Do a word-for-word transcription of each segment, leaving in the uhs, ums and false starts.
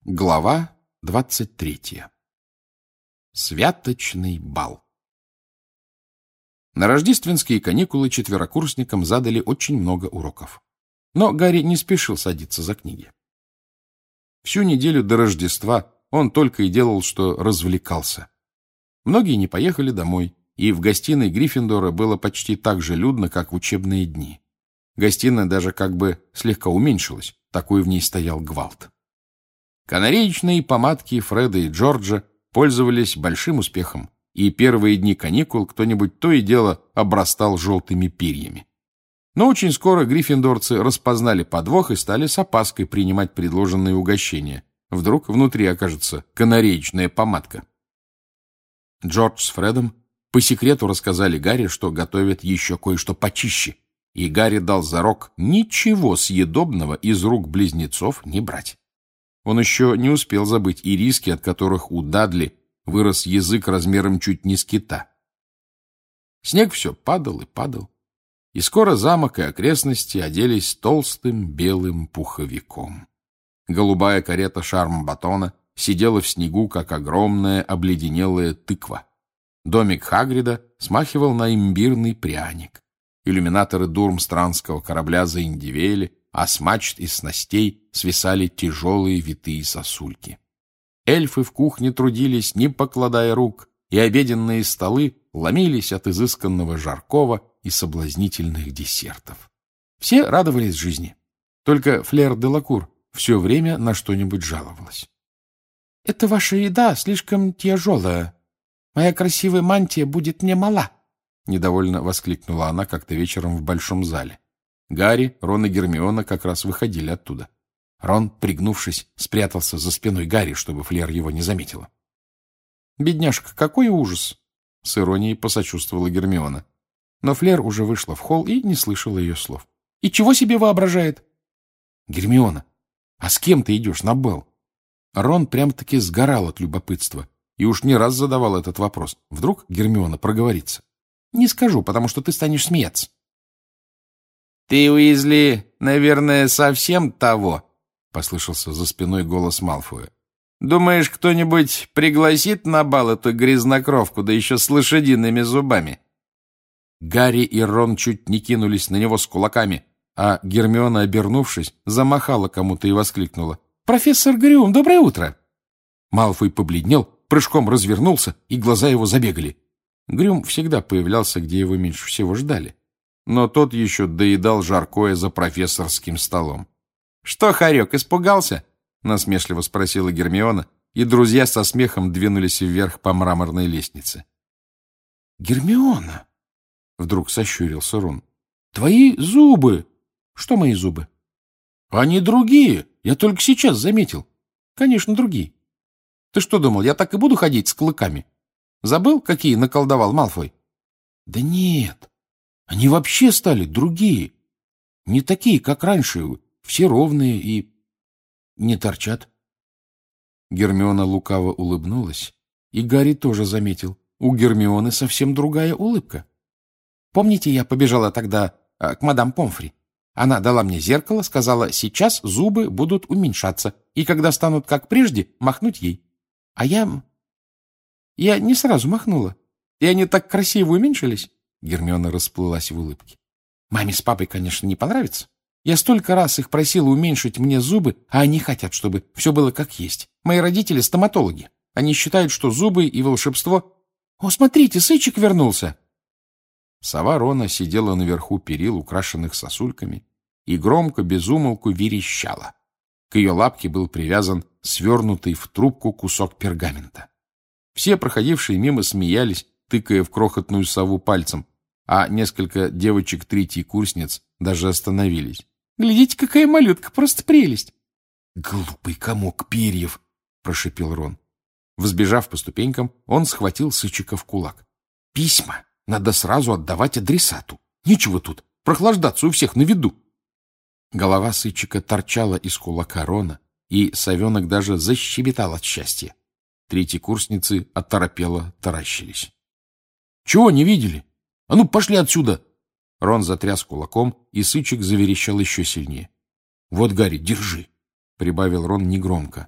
Глава двадцать третья. Святочный бал. На рождественские каникулы четверокурсникам задали очень много уроков. Но Гарри не спешил садиться за книги. Всю неделю до Рождества он только и делал, что развлекался. Многие не поехали домой, и в гостиной Гриффиндора было почти так же людно, как в учебные дни. Гостиная даже как бы слегка уменьшилась, такой в ней стоял гвалт. Канареечные помадки Фреда и Джорджа пользовались большим успехом, и первые дни каникул кто-нибудь то и дело обрастал желтыми перьями. Но очень скоро гриффиндорцы распознали подвох и стали с опаской принимать предложенные угощения. Вдруг внутри окажется канареечная помадка. Джордж с Фредом по секрету рассказали Гарри, что готовят еще кое-что почище, и Гарри дал зарок ничего съедобного из рук близнецов не брать. Он еще не успел забыть и риски, от которых у Дадли вырос язык размером чуть не с кита. Снег все падал и падал, и скоро замок и окрестности оделись толстым белым пуховиком. Голубая карета Шарм-Батона сидела в снегу, как огромная обледенелая тыква. Домик Хагрида смахивал на имбирный пряник. Иллюминаторы дурмстранского корабля заиндевели, а с мачт и снастей свисали тяжелые витые сосульки. Эльфы в кухне трудились, не покладая рук, и обеденные столы ломились от изысканного жаркого и соблазнительных десертов. Все радовались жизни. Только Флер де Лакур все время на что-нибудь жаловалась. — Это ваша еда слишком тяжелая. Моя красивая мантия будет мне мала, — недовольно воскликнула она как-то вечером в большом зале. Гарри, Рон и Гермиона как раз выходили оттуда. Рон, пригнувшись, спрятался за спиной Гарри, чтобы Флер его не заметила. «Бедняжка, какой ужас!» — с иронией посочувствовала Гермиона. Но Флер уже вышла в холл и не слышала ее слов. «И чего себе воображает?» «Гермиона, а с кем ты идешь на бал?» Рон прям-таки сгорал от любопытства и уж не раз задавал этот вопрос. Вдруг Гермиона проговорится. «Не скажу, потому что ты станешь смеяться». «Ты, Уизли, наверное, совсем того?» — послышался за спиной голос Малфоя. «Думаешь, кто-нибудь пригласит на бал эту грязнокровку, да еще с лошадиными зубами?» Гарри и Рон чуть не кинулись на него с кулаками, а Гермиона, обернувшись, замахала кому-то и воскликнула. «Профессор Грюм, доброе утро!» Малфой побледнел, прыжком развернулся, и глаза его забегали. Грюм всегда появлялся, где его меньше всего ждали. Но тот еще доедал жаркое за профессорским столом. — Что, хорек, испугался? — насмешливо спросила Гермиона, и друзья со смехом двинулись вверх по мраморной лестнице. — Гермиона! — вдруг сощурился Рон. — Твои зубы! — Что мои зубы? — Они другие, я только сейчас заметил. — Конечно, другие. Ты что думал, я так и буду ходить с клыками? Забыл, какие наколдовал Малфой? — Да нет. Они вообще стали другие. Не такие, как раньше, все ровные и не торчат. Гермиона лукаво улыбнулась, и Гарри тоже заметил. У Гермионы совсем другая улыбка. Помните, я побежала тогда а, к мадам Помфри? Она дала мне зеркало, сказала, сейчас зубы будут уменьшаться, и когда станут как прежде, махнуть ей. А я... Я не сразу махнула, и они так красиво уменьшились. Гермиона расплылась в улыбке. Маме с папой, конечно, не понравится. Я столько раз их просила уменьшить мне зубы, а они хотят, чтобы все было как есть. Мои родители стоматологи. Они считают, что зубы и волшебство... О, смотрите, сычек вернулся! Сова Рона сидела наверху перил, украшенных сосульками, и громко, без умолку, верещала. К ее лапке был привязан свернутый в трубку кусок пергамента. Все проходившие мимо смеялись, тыкая в крохотную сову пальцем, а несколько девочек-третьекурсниц даже остановились. «Глядите, какая малютка, просто прелесть!» «Глупый комок перьев!» — прошипел Рон. Взбежав по ступенькам, он схватил сычика в кулак. «Письма надо сразу отдавать адресату. Нечего тут прохлаждаться у всех на виду!» Голова сычика торчала из кулака Рона, и совенок даже защебетал от счастья. Третьекурсницы оторопело таращились. — Чего не видели? А ну, пошли отсюда! Рон затряс кулаком, и сычик заверещал еще сильнее. — Вот, Гарри, держи! — прибавил Рон негромко.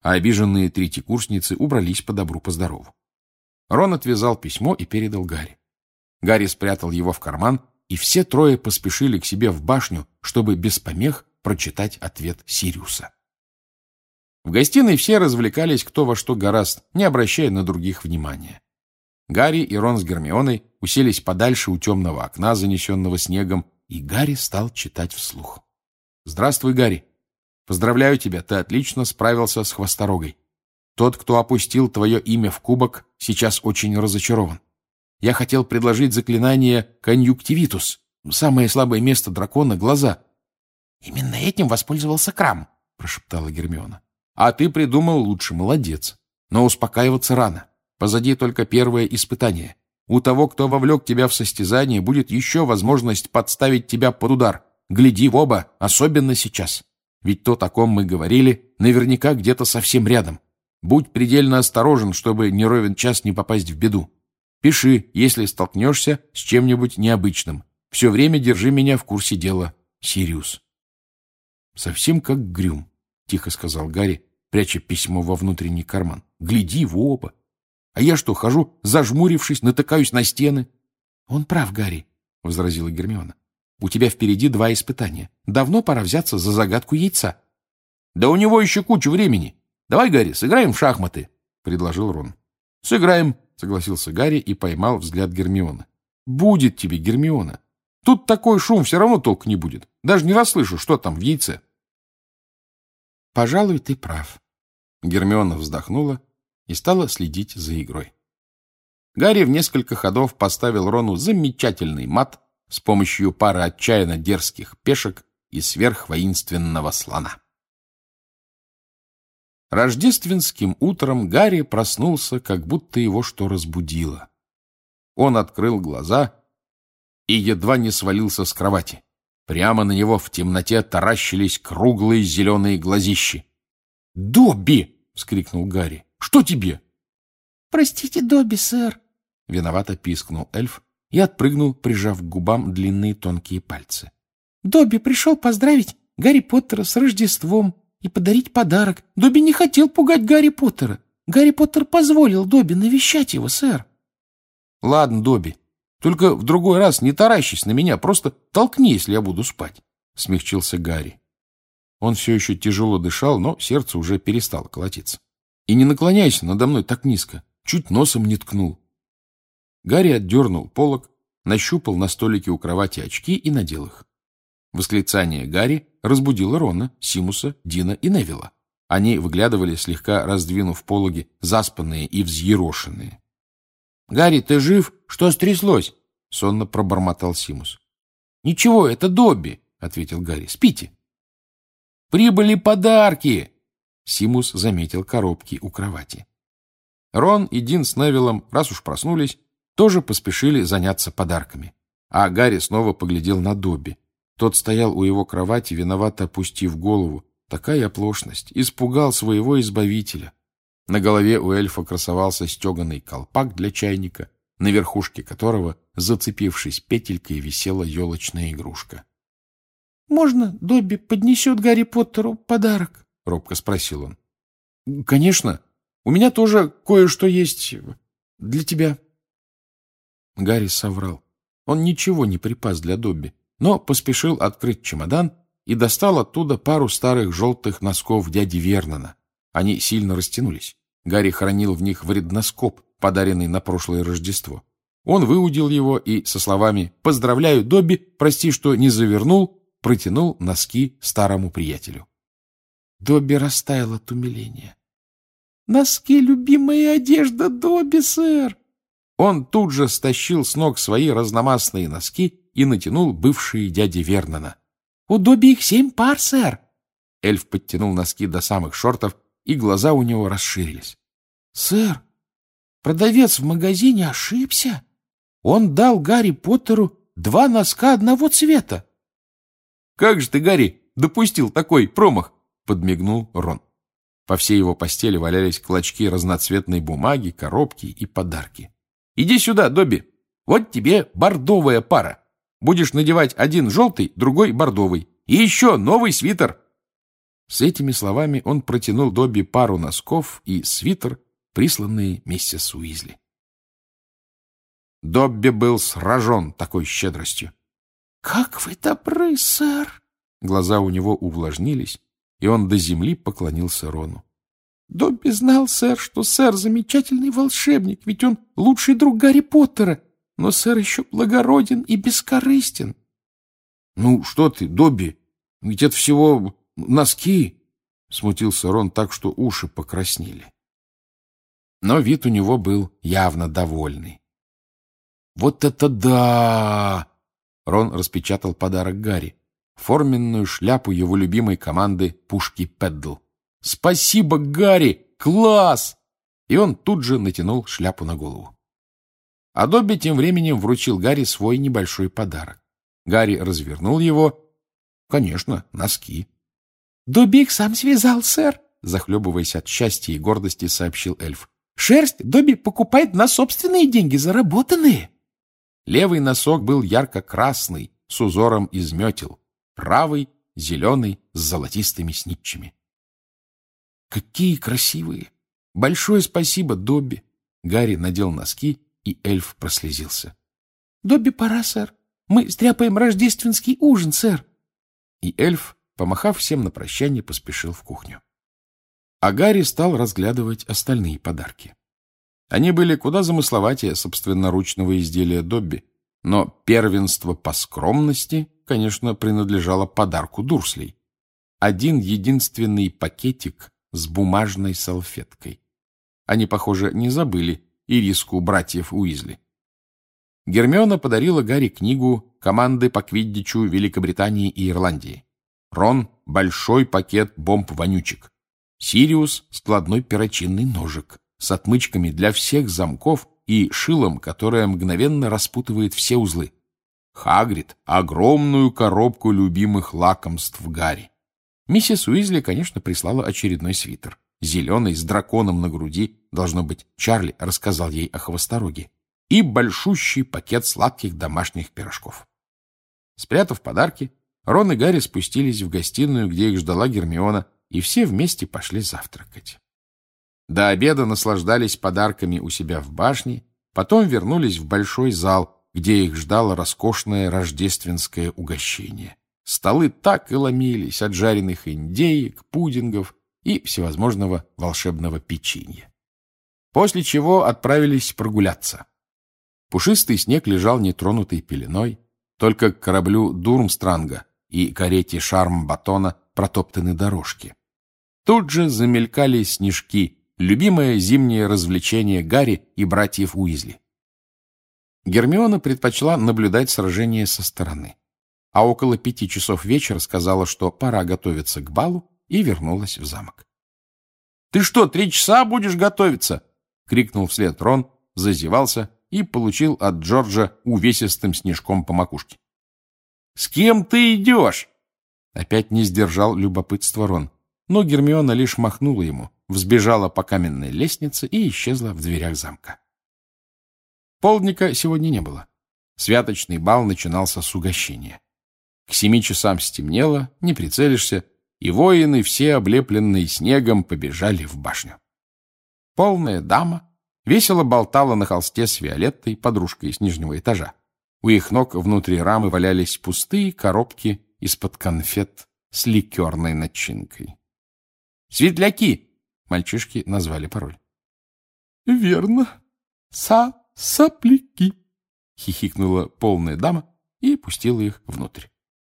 а обиженные третьекурсницы убрались по добру, по здорову. Рон отвязал письмо и передал Гарри. Гарри спрятал его в карман, и все трое поспешили к себе в башню, чтобы без помех прочитать ответ Сириуса. В гостиной все развлекались кто во что горазд, не обращая на других внимания. Гарри и Рон с Гермионой уселись подальше у темного окна, занесенного снегом, и Гарри стал читать вслух. «Здравствуй, Гарри. Поздравляю тебя, ты отлично справился с Хвосторогой. Тот, кто опустил твое имя в кубок, сейчас очень разочарован. Я хотел предложить заклинание «Конъюнктивитус». Самое слабое место дракона — глаза. «Именно этим воспользовался Крам», — прошептала Гермиона. «А ты придумал лучше, молодец. Но успокаиваться рано. Позади только первое испытание. У того, кто вовлек тебя в состязание, будет еще возможность подставить тебя под удар. Гляди в оба, особенно сейчас. Ведь то, о ком мы говорили, наверняка где-то совсем рядом. Будь предельно осторожен, чтобы не ровен час не попасть в беду. Пиши, если столкнешься с чем-нибудь необычным. Все время держи меня в курсе дела. Сириус». «Совсем как Грюм», — тихо сказал Гарри, пряча письмо во внутренний карман. «Гляди в оба. А я что, хожу, зажмурившись, натыкаюсь на стены?» «Он прав, Гарри», — возразила Гермиона. «У тебя впереди два испытания. Давно пора взяться за загадку яйца». «Да у него еще куча времени. Давай, Гарри, сыграем в шахматы», — предложил Рон. «Сыграем», — согласился Гарри и поймал взгляд Гермионы. «Будет тебе, Гермиона. Тут такой шум, все равно толк не будет. Даже не расслышу, что там в яйце». «Пожалуй, ты прав». Гермиона вздохнула и стала следить за игрой. Гарри в несколько ходов поставил Рону замечательный мат с помощью пары отчаянно дерзких пешек и сверхвоинственного слона. Рождественским утром Гарри проснулся, как будто его что разбудило. Он открыл глаза и едва не свалился с кровати. Прямо на него в темноте таращились круглые зеленые глазищи. «Добби!» — вскрикнул Гарри. «Что тебе?» «Простите, Добби, сэр», — виновато пискнул эльф и отпрыгнул, прижав к губам длинные тонкие пальцы. «Добби пришел поздравить Гарри Поттера с Рождеством и подарить подарок. Добби не хотел пугать Гарри Поттера. Гарри Поттер позволил Добби навещать его, сэр». «Ладно, Добби, только в другой раз не таращись на меня, просто толкни, если я буду спать», — смягчился Гарри. Он все еще тяжело дышал, но сердце уже перестало колотиться. «И не наклоняйся надо мной так низко, чуть носом не ткнул». Гарри отдернул полог, нащупал на столике у кровати очки и надел их. Восклицание Гарри разбудило Рона, Симуса, Дина и Невилла. Они выглядывали, слегка раздвинув пологи, заспанные и взъерошенные. «Гарри, ты жив? Что стряслось?» — сонно пробормотал Симус. «Ничего, это Добби», — ответил Гарри. «Спите». «Прибыли подарки!» Симус заметил коробки у кровати. Рон и Дин с Невиллом, раз уж проснулись, тоже поспешили заняться подарками. А Гарри снова поглядел на Добби. Тот стоял у его кровати, виновато опустив голову. Такая оплошность. Испугал своего избавителя. На голове у эльфа красовался стеганый колпак для чайника, на верхушке которого, зацепившись петелькой, висела елочная игрушка. «Можно Добби поднесет Гарри Поттеру подарок?» — робко спросил он. «Конечно. У меня тоже кое-что есть для тебя». Гарри соврал. Он ничего не припас для Добби, но поспешил открыть чемодан и достал оттуда пару старых желтых носков дяди Вернона. Они сильно растянулись. Гарри хранил в них вредноскоп, подаренный на прошлое Рождество. Он выудил его и со словами «Поздравляю, Добби, прости, что не завернул», протянул носки старому приятелю. Добби растаял от умиления. «Носки — любимая одежда Добби, сэр!» Он тут же стащил с ног свои разномастные носки и натянул бывшие дяди Вернона. «У Добби их семь пар, сэр!» Эльф подтянул носки до самых шортов, и глаза у него расширились. «Сэр, продавец в магазине ошибся. Он дал Гарри Поттеру два носка одного цвета». «Как же ты, Гарри, допустил такой промах?» — подмигнул Рон. По всей его постели валялись клочки разноцветной бумаги, коробки и подарки. «Иди сюда, Добби. Вот тебе бордовая пара. Будешь надевать один желтый, другой бордовый. И еще новый свитер». С этими словами он протянул Добби пару носков и свитер, присланные миссис Уизли. Добби был сражен такой щедростью. — Как вы добры, сэр! Глаза у него увлажнились, и он до земли поклонился Рону. — Добби знал, сэр, что сэр замечательный волшебник, ведь он лучший друг Гарри Поттера, но сэр еще благороден и бескорыстен. — Ну, что ты, Добби, ведь это всего носки! — смутился Рон так, что уши покраснели. Но вид у него был явно довольный. — Вот это да! — Рон распечатал подарок Гарри. Форменную шляпу его любимой команды «Пушки Пэддл». «Спасибо, Гарри! Класс!» И он тут же натянул шляпу на голову. А Добби тем временем вручил Гарри свой небольшой подарок. Гарри развернул его. Конечно, носки. «Добби их сам связал, сэр», — захлебываясь от счастья и гордости, сообщил эльф. «Шерсть Добби покупает на собственные деньги, заработанные». Левый носок был ярко-красный, с узором из метел. Правый — зеленый, с золотистыми снитчами. «Какие красивые! Большое спасибо, Добби!» Гарри надел носки, и эльф прослезился. «Добби, пора, сэр. Мы стряпаем рождественский ужин, сэр». И эльф, помахав всем на прощание, поспешил в кухню. А Гарри стал разглядывать остальные подарки. Они были куда замысловатее собственноручного изделия Добби, но первенство по скромности, конечно, принадлежало подарку Дурслей. Один единственный пакетик с бумажной салфеткой. Они, похоже, не забыли ириску братьев Уизли. Гермиона подарила Гарри книгу «Команды по квиддичу Великобритании и Ирландии». Рон — большой пакет бомб-вонючек. Сириус — складной перочинный ножик с отмычками для всех замков и шилом, которое мгновенно распутывает все узлы. Хагрид — огромную коробку любимых лакомств Гарри. Миссис Уизли, конечно, прислала очередной свитер. Зеленый, с драконом на груди, должно быть, Чарли рассказал ей о Хвостороге. И большущий пакет сладких домашних пирожков. Спрятав подарки, Рон и Гарри спустились в гостиную, где их ждала Гермиона, и все вместе пошли завтракать. До обеда наслаждались подарками у себя в башне, потом вернулись в большой зал, где их ждало роскошное рождественское угощение. Столы так и ломились от жареных индеек, пудингов и всевозможного волшебного печенья. После чего отправились прогуляться. Пушистый снег лежал нетронутой пеленой, только к кораблю Дурмстранга и карете Шарм-Батона протоптаны дорожки. Тут же замелькали снежки, любимое зимнее развлечение Гарри и братьев Уизли. Гермиона предпочла наблюдать сражение со стороны, а около пяти часов вечера сказала, что пора готовиться к балу, и вернулась в замок. — Ты что, три часа будешь готовиться? — крикнул вслед Рон, зазевался и получил от Джорджа увесистым снежком по макушке. — С кем ты идешь? Опять не сдержал любопытства Рон, но Гермиона лишь махнула ему, взбежала по каменной лестнице и исчезла в дверях замка. Полдника сегодня не было. Святочный бал начинался с угощения. К семи часам стемнело, не прицелишься, и воины, все облепленные снегом, побежали в башню. Полная дама весело болтала на холсте с Виолеттой, подружкой с нижнего этажа. У их ног внутри рамы валялись пустые коробки из-под конфет с ликерной начинкой. «Светляки!» — мальчишки назвали пароль. «Верно. Са-сопляки!» — хихикнула полная дама и пустила их внутрь.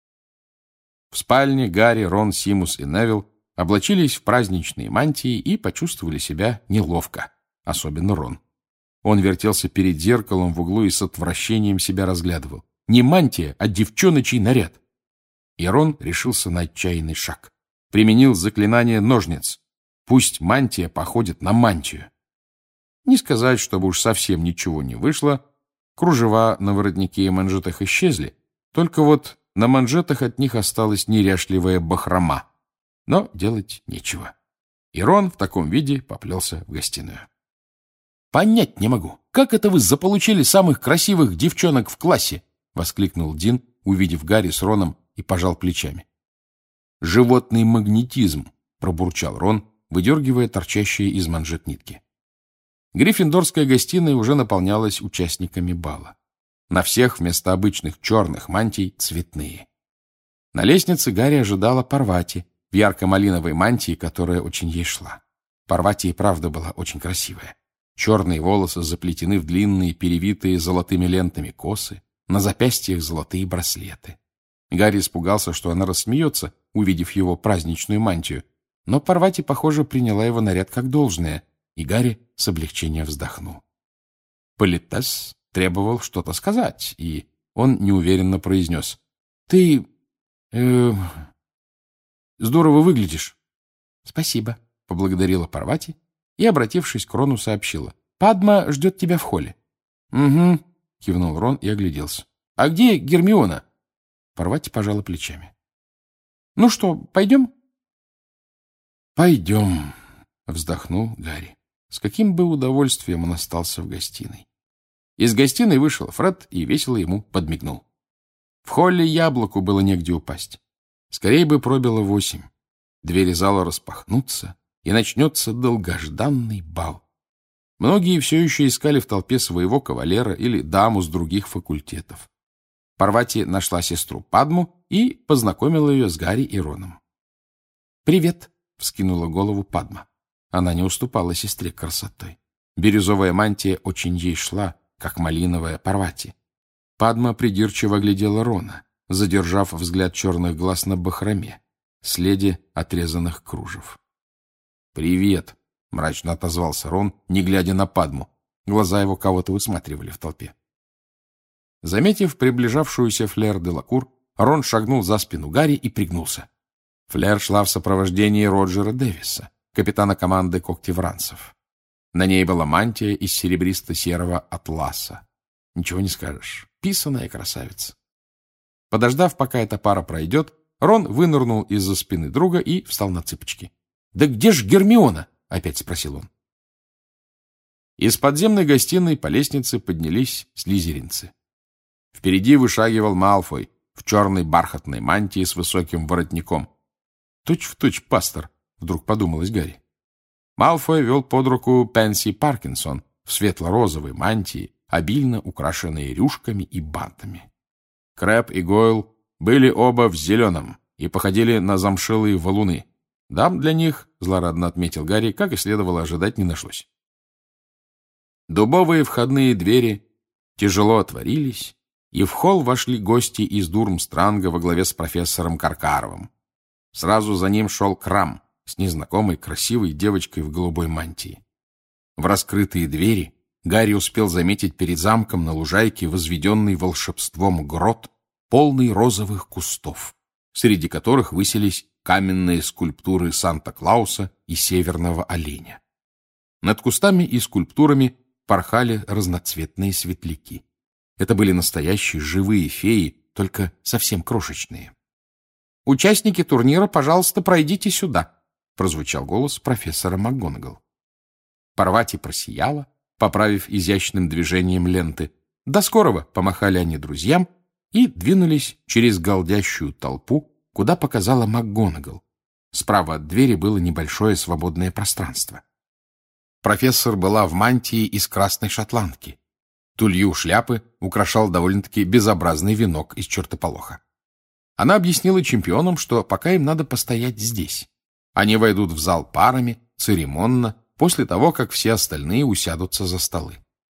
В спальне Гарри, Рон, Симус и Невилл облачились в праздничные мантии и почувствовали себя неловко, особенно Рон. Он вертелся перед зеркалом в углу и с отвращением себя разглядывал. Не мантия, а девчоночий наряд. И Рон решился на отчаянный шаг. Применил заклинание ножниц. Пусть мантия походит на мантию. Не сказать, чтобы уж совсем ничего не вышло. Кружева на воротнике и манжетах исчезли. Только вот на манжетах от них осталась неряшливая бахрома. Но делать нечего. И Рон в таком виде поплелся в гостиную. — Понять не могу, как это вы заполучили самых красивых девчонок в классе? — воскликнул Дин, увидев Гарри с Роном, и пожал плечами. животный магнетизм, пробурчал Рон, выдергивая торчащие из манжет нитки. Гриффиндорская гостиная уже наполнялась участниками бала. На всех вместо обычных черных мантий цветные. На лестнице Гарри ожидала Парвати в ярко-малиновой мантии, которая очень ей шла. Парвати и правда была очень красивая. Черные волосы заплетены в длинные, перевитые золотыми лентами косы, на запястьях золотые браслеты. Гарри испугался, что она рассмеется, увидев его праздничную мантию, но Парвати, похоже, приняла его наряд как должное, и Гарри с облегчением вздохнул. Политес требовал что-то сказать, и он неуверенно произнес: «Ты... э... здорово выглядишь». «Спасибо», — поблагодарила Парвати и, обратившись к Рону, сообщила: «Падма ждет тебя в холле». «Угу», — кивнул Рон и огляделся. «А где Гермиона?» Парвати пожала плечами. «Ну что, пойдем?» «Пойдем», — вздохнул Гарри. С каким бы удовольствием он остался в гостиной. Из гостиной вышел Фред и весело ему подмигнул. В холле Яблоку было негде упасть. Скорее бы пробило восемь. Двери зала распахнутся, и начнется долгожданный бал. Многие все еще искали в толпе своего кавалера или даму с других факультетов. Парвати нашла сестру Падму и познакомила ее с Гарри и Роном. «Привет!» — вскинула голову Падма. Она не уступала сестре красотой. Бирюзовая мантия очень ей шла, как малиновая Парвати. Падма придирчиво глядела Рона, задержав взгляд черных глаз на бахроме, следе отрезанных кружев. «Привет!» — мрачно отозвался Рон, не глядя на Падму. Глаза его кого-то высматривали в толпе. Заметив приближавшуюся Флер де Лакур, Рон шагнул за спину Гарри и пригнулся. Флер шла в сопровождении Роджера Дэвиса, капитана команды когтевранцев. На ней была мантия из серебристо-серого атласа. Ничего не скажешь. Писаная красавица. Подождав, пока эта пара пройдет, Рон вынырнул из-за спины друга и встал на цыпочки. «Да где ж Гермиона?» — опять спросил он. Из подземной гостиной по лестнице поднялись слизеринцы. Впереди вышагивал Малфой в черной бархатной мантии с высоким воротником. «Точь-в-точь пастор», — вдруг подумалось Гарри. Малфой вел под руку Пенси Паркинсон в светло-розовой мантии, обильно украшенной рюшками и бантами. Крэб и Гойл были оба в зеленом и походили на замшелые валуны. Дам для них, злорадно отметил Гарри, как и следовало ожидать, не нашлось. Дубовые входные двери тяжело отворились, и в холл вошли гости из Дурмстранга во главе с профессором Каркаровым. Сразу за ним шел Крам с незнакомой красивой девочкой в голубой мантии. В раскрытые двери Гарри успел заметить перед замком на лужайке возведенный волшебством грот, полный розовых кустов, среди которых высились каменные скульптуры Санта-Клауса и северного оленя. Над кустами и скульптурами порхали разноцветные светляки. Это были настоящие живые феи, только совсем крошечные. «Участники турнира, пожалуйста, пройдите сюда», — прозвучал голос профессора МакГонагал. Парвати просияла, поправив изящным движением ленты. «До скорого!» — помахали они друзьям и двинулись через галдящую толпу, куда показала МакГонагал. Справа от двери было небольшое свободное пространство. Профессор была в мантии из красной шотландки. Тулью шляпы украшал довольно-таки безобразный венок из чертополоха. Она объяснила чемпионам, что пока им надо постоять здесь. Они войдут в зал парами, церемонно, после того, как все остальные усядутся за столы.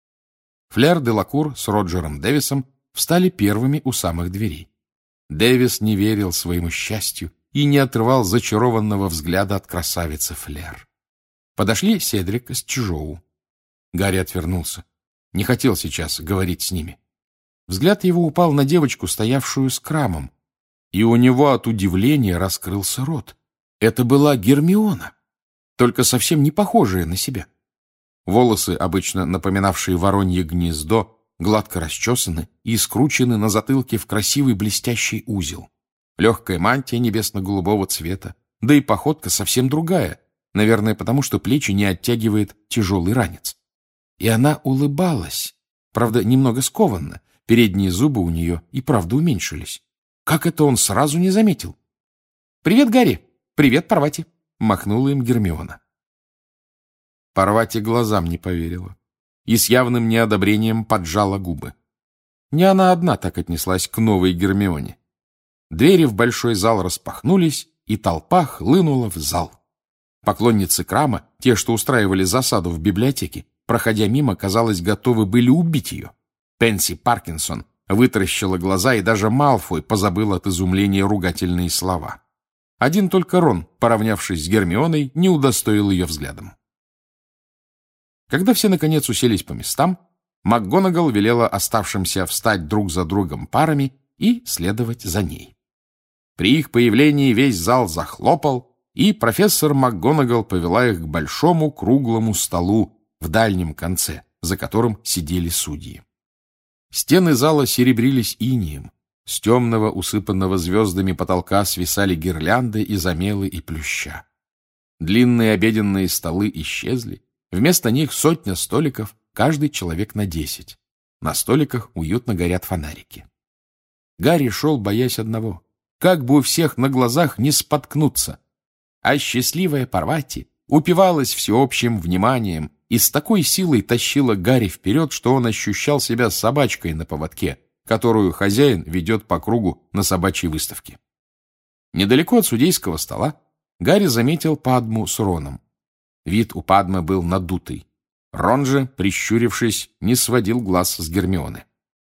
Флер де Лакур с Роджером Дэвисом встали первыми у самых дверей. Дэвис не верил своему счастью и не отрывал зачарованного взгляда от красавицы Флер. Подошли Седрик с Чжоу. Гарри отвернулся. Не хотел сейчас говорить с ними. Взгляд его упал на девочку, стоявшую с Крамом, и у него от удивления раскрылся рот. Это была Гермиона, только совсем не похожая на себя. Волосы, обычно напоминавшие воронье гнездо, гладко расчесаны и скручены на затылке в красивый блестящий узел. Легкая мантия небесно-голубого цвета, да и походка совсем другая, наверное, потому что плечи не оттягивает тяжелый ранец. И она улыбалась, правда, немного скованно, передние зубы у нее и правда уменьшились. Как это он сразу не заметил? «Привет, Гарри! Привет, Парвати!» — махнула им Гермиона. Парвати глазам не поверила и с явным неодобрением поджала губы. Не она одна так отнеслась к новой Гермионе. Двери в большой зал распахнулись, и толпа хлынула в зал. Поклонницы Крама, те, что устраивали засаду в библиотеке, проходя мимо, казалось, готовы были убить ее. Пенси Паркинсон вытаращила глаза, и даже Малфой позабыл от изумления ругательные слова. Один только Рон, поравнявшись с Гермионой, не удостоил ее взглядом. Когда все, наконец, уселись по местам, МакГонагал велела оставшимся встать друг за другом парами и следовать за ней. При их появлении весь зал захлопал, и профессор МакГонагал повела их к большому круглому столу в дальнем конце, за которым сидели судьи. Стены зала серебрились инеем, с темного, усыпанного звездами потолка свисали гирлянды из омелы и плюща. Длинные обеденные столы исчезли, вместо них сотня столиков, каждый человек на десять. На столиках уютно горят фонарики. Гарри шел, боясь одного, как бы у всех на глазах не споткнуться. А счастливая Парвати упивалась всеобщим вниманием и с такой силой тащила Гарри вперед, что он ощущал себя собачкой на поводке, которую хозяин ведет по кругу на собачьей выставке. Недалеко от судейского стола Гарри заметил Падму с Роном. Вид у Падмы был надутый. Рон же, прищурившись, не сводил глаз с Гермионы.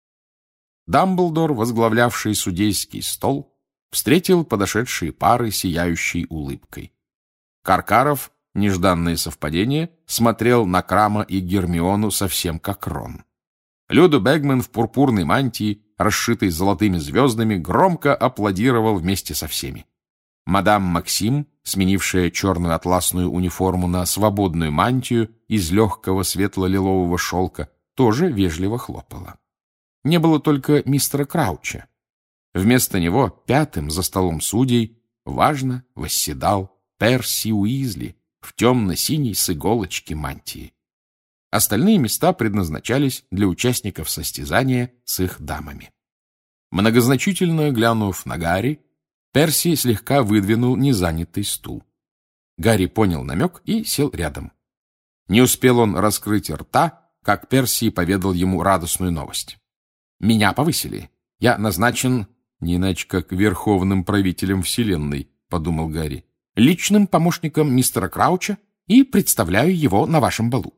Дамблдор, возглавлявший судейский стол, встретил подошедшие пары сияющей улыбкой. Каркаров, нежданное совпадение, смотрел на Крама и Гермиону совсем как Рон. Люду Бэгман в пурпурной мантии, расшитой золотыми звездами, громко аплодировал вместе со всеми. Мадам Максим, сменившая черную атласную униформу на свободную мантию из легкого светло-лилового шелка, тоже вежливо хлопала. Не было только мистера Крауча. Вместо него пятым за столом судей важно восседал Перси Уизли в темно-синей с иголочки мантии. Остальные места предназначались для участников состязания с их дамами. Многозначительно глянув на Гарри, Перси слегка выдвинул незанятый стул. Гарри понял намек и сел рядом. Не успел он раскрыть рта, как Перси поведал ему радостную новость. «Меня повысили. Я назначен, не иначе как верховным правителем вселенной», — подумал Гарри, «личным помощником мистера Крауча и представляю его на вашем балу».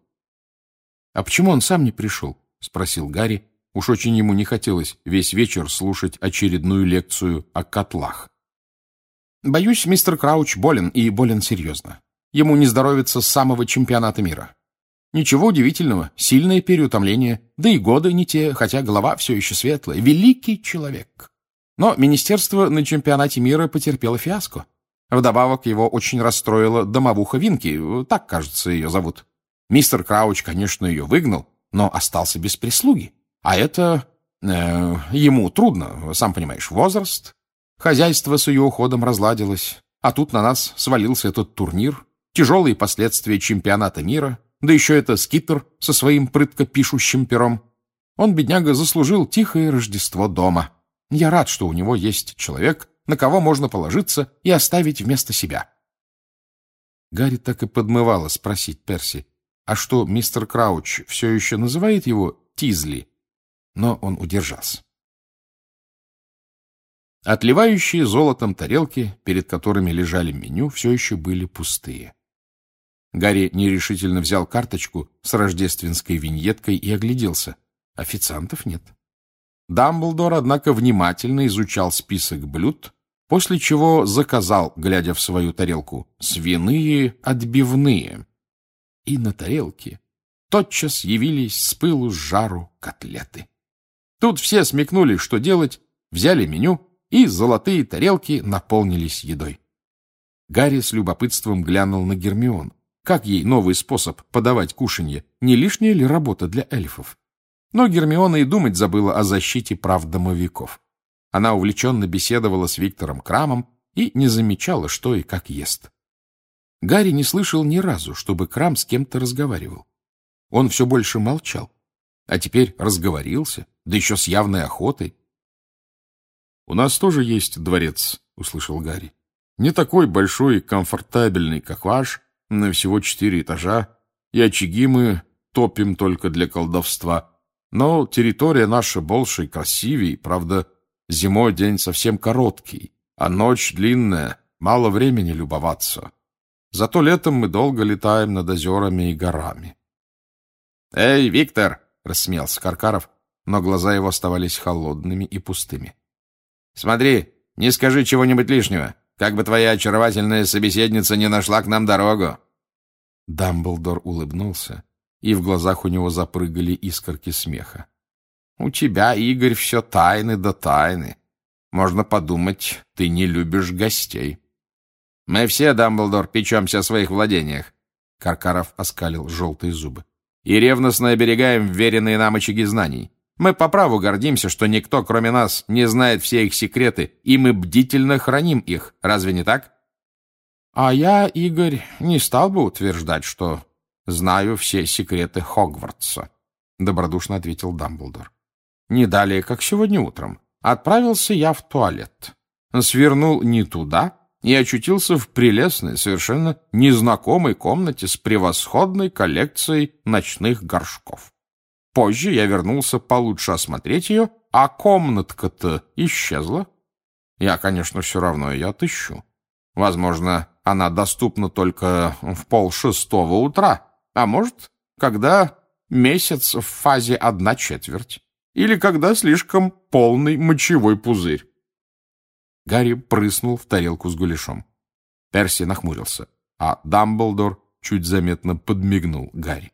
«А почему он сам не пришел?» — спросил Гарри. Уж очень ему не хотелось весь вечер слушать очередную лекцию о котлах. «Боюсь, мистер Крауч болен, и болен серьезно. Ему не здоровится с самого чемпионата мира. Ничего удивительного, сильное переутомление, да и годы не те, хотя голова все еще светлая. Великий человек. Но министерство на чемпионате мира потерпело фиаско. Вдобавок его очень расстроила домовуха Винки, так, кажется, ее зовут. Мистер Крауч, конечно, ее выгнал, но остался без прислуги. А это... Э, ему трудно, сам понимаешь, возраст. Хозяйство с ее уходом разладилось, а тут на нас свалился этот турнир, тяжелые последствия чемпионата мира, да еще это Скиппер со своим прытко пишущим пером. Он, бедняга, заслужил тихое Рождество дома. Я рад, что у него есть человек, на кого можно положиться и оставить вместо себя». Гарри так и подмывало спросить Перси, а что, мистер Крауч все еще называет его Тизли? Но он удержался. Отливающие золотом тарелки, перед которыми лежали меню, все еще были пустые. Гарри нерешительно взял карточку с рождественской виньеткой и огляделся. Официантов нет. Дамблдор, однако, внимательно изучал список блюд, после чего заказал, глядя в свою тарелку, свиные отбивные. И на тарелке тотчас явились с пылу с жару котлеты. Тут все смекнули, что делать, взяли меню, и золотые тарелки наполнились едой. Гарри с любопытством глянул на Гермиону. Как ей новый способ подавать кушанье? Не лишняя ли работа для эльфов? Но Гермиона и думать забыла о защите прав домовиков. Она увлеченно беседовала с Виктором Крамом и не замечала, что и как ест. Гарри не слышал ни разу, чтобы Крам с кем-то разговаривал. Он все больше молчал, а теперь разговорился, да еще с явной охотой. — У нас тоже есть дворец, — услышал Гарри. Не такой большой и комфортабельный, как ваш, на всего четыре этажа, и очаги мы топим только для колдовства. Но территория наша больше и красивее, правда, зимой день совсем короткий, а ночь длинная, мало времени любоваться. Зато летом мы долго летаем над озерами и горами. — Эй, Виктор! — рассмеялся Каркаров, но глаза его оставались холодными и пустыми. — Смотри, не скажи чего-нибудь лишнего, как бы твоя очаровательная собеседница не нашла к нам дорогу. Дамблдор улыбнулся, и в глазах у него запрыгали искорки смеха. — У тебя, Игорь, все тайны да тайны. Можно подумать, ты не любишь гостей. — Мы все, Дамблдор, печемся о своих владениях. Каркаров оскалил желтые зубы. — И ревностно оберегаем вверенные нам очаги знаний. Мы по праву гордимся, что никто, кроме нас, не знает все их секреты, и мы бдительно храним их. Разве не так? — А я, Игорь, не стал бы утверждать, что знаю все секреты Хогвартса, — добродушно ответил Дамблдор. — Не далее, как сегодня утром, отправился я в туалет, свернул не туда и очутился в прелестной, совершенно незнакомой комнате с превосходной коллекцией ночных горшков. Позже я вернулся получше осмотреть ее, а комнатка-то исчезла. Я, конечно, все равно ее отыщу. Возможно, она доступна только в полшестого утра, а может, когда месяц в фазе одна четверть, или когда слишком полный мочевой пузырь. Гарри прыснул в тарелку с гуляшом. Перси нахмурился, а Дамблдор чуть заметно подмигнул Гарри.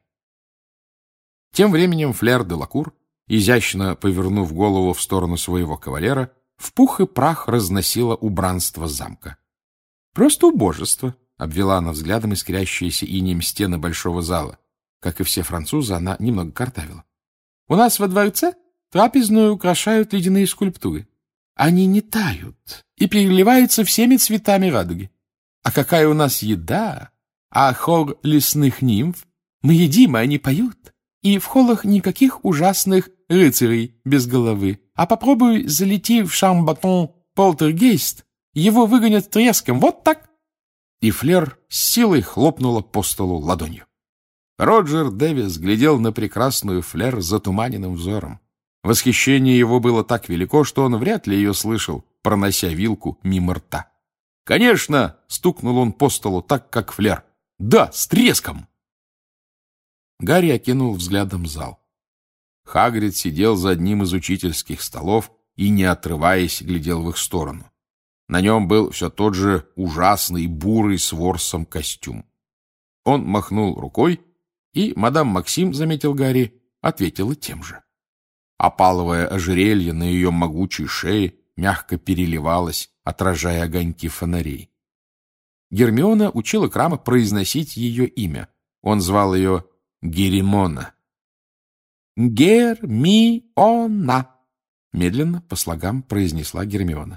Тем временем Флер де Лакур, изящно повернув голову в сторону своего кавалера, в пух и прах разносила убранство замка. «Просто убожество», — обвела она взглядом искрящиеся инеем стены большого зала. Как и все французы, она немного картавила. «У нас во дворце трапезную украшают ледяные скульптуры. Они не тают и переливаются всеми цветами радуги. А какая у нас еда! А хор лесных нимф! Мы едим, а они поют. И в холлах никаких ужасных рыцарей без головы. А попробуй залети в Шамбатон полтергейст, его выгонят треском, вот так!» И Флер с силой хлопнула по столу ладонью. Роджер Дэвис глядел на прекрасную Флер затуманенным взором. Восхищение его было так велико, что он вряд ли ее слышал, пронося вилку мимо рта. «Конечно!» — стукнул он по столу так, как Флер. «Да, с треском!» Гарри окинул взглядом зал. Хагрид сидел за одним из учительских столов и, не отрываясь, глядел в их сторону. На нем был все тот же ужасный бурый с ворсом костюм. Он махнул рукой, и мадам Максим, заметил Гарри, ответила тем же. Опаловое ожерелье на ее могучей шее мягко переливалось, отражая огоньки фонарей. Гермиона учила Крама произносить ее имя. Он звал ее Геримона. «Гермиона», — медленно по слогам произнесла Гермиона.